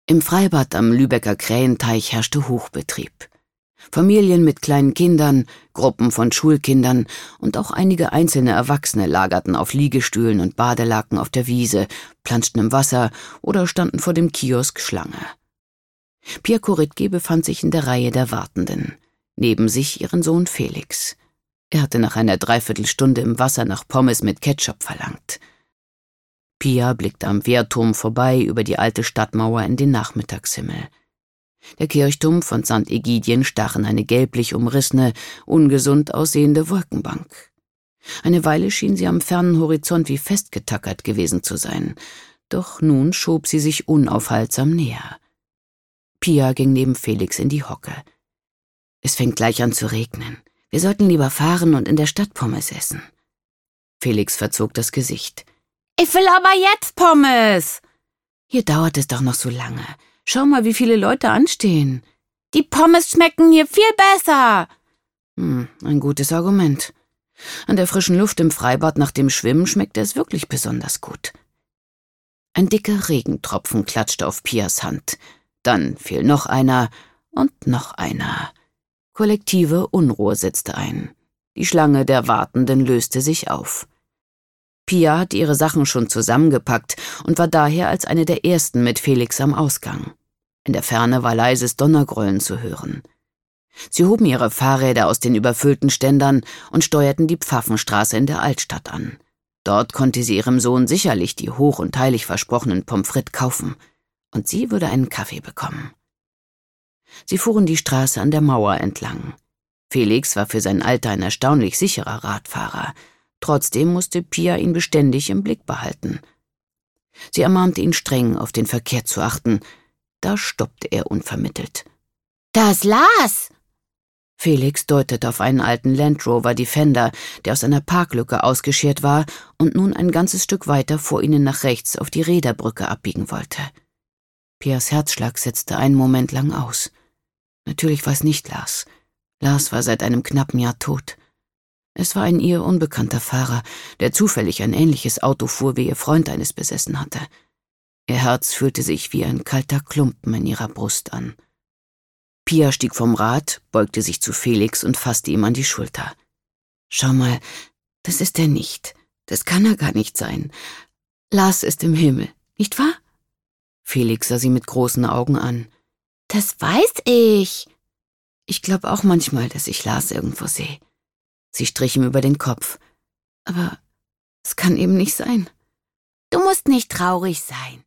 Im Freibad am Lübecker Krähenteich herrschte Hochbetrieb. Familien mit kleinen Kindern, Gruppen von Schulkindern und auch einige einzelne Erwachsene lagerten auf Liegestühlen und Badelaken auf der Wiese, planschten im Wasser oder standen vor dem Kiosk Schlange. Pia Korytki befand sich in der Reihe der Wartenden, neben sich ihren Sohn Felix. Er hatte nach einer Dreiviertelstunde im Wasser nach Pommes mit Ketchup verlangt. Pia blickte am Wehrturm vorbei über die alte Stadtmauer in den Nachmittagshimmel. Der Kirchturm von St. Egidien stach in eine gelblich umrissene, ungesund aussehende Wolkenbank. Eine Weile schien sie am fernen Horizont wie festgetackert gewesen zu sein, doch nun schob sie sich unaufhaltsam näher. Pia ging neben Felix in die Hocke. »Es fängt gleich an zu regnen. Wir sollten lieber fahren und in der Stadt Pommes essen.« Felix verzog das Gesicht. »Ich will aber jetzt Pommes!« »Hier dauert es doch noch so lange. Schau mal, wie viele Leute anstehen.« »Die Pommes schmecken hier viel besser!« Ein gutes Argument. An der frischen Luft im Freibad nach dem Schwimmen schmeckte es wirklich besonders gut. Ein dicker Regentropfen klatschte auf Pias Hand. Dann fiel noch einer und noch einer. Kollektive Unruhe setzte ein. Die Schlange der Wartenden löste sich auf. Pia hatte ihre Sachen schon zusammengepackt und war daher als eine der ersten mit Felix am Ausgang. In der Ferne war leises Donnergrollen zu hören. Sie hoben ihre Fahrräder aus den überfüllten Ständern und steuerten die Pfaffenstraße in der Altstadt an. Dort konnte sie ihrem Sohn sicherlich die hoch und heilig versprochenen Pommes frites kaufen. Und sie würde einen Kaffee bekommen. Sie fuhren die Straße an der Mauer entlang. Felix war für sein Alter ein erstaunlich sicherer Radfahrer. Trotzdem musste Pia ihn beständig im Blick behalten. Sie ermahnte ihn streng, auf den Verkehr zu achten. Da stoppte er unvermittelt. »Da ist Lars!« Felix deutete auf einen alten Land Rover Defender, der aus einer Parklücke ausgeschert war und nun ein ganzes Stück weiter vor ihnen nach rechts auf die Räderbrücke abbiegen wollte. Pias Herzschlag setzte einen Moment lang aus. Natürlich war es nicht Lars. Lars war seit einem knappen Jahr tot. Es war ein ihr unbekannter Fahrer, der zufällig ein ähnliches Auto fuhr, wie ihr Freund eines besessen hatte. Ihr Herz fühlte sich wie ein kalter Klumpen in ihrer Brust an. Pia stieg vom Rad, beugte sich zu Felix und fasste ihm an die Schulter. »Schau mal, das ist er nicht. Das kann er gar nicht sein. Lars ist im Himmel, nicht wahr?« Felix sah sie mit großen Augen an. »Das weiß ich.« »Ich glaube auch manchmal, dass ich Lars irgendwo sehe.« Sie strich ihm über den Kopf. »Aber es kann eben nicht sein.« »Du musst nicht traurig sein.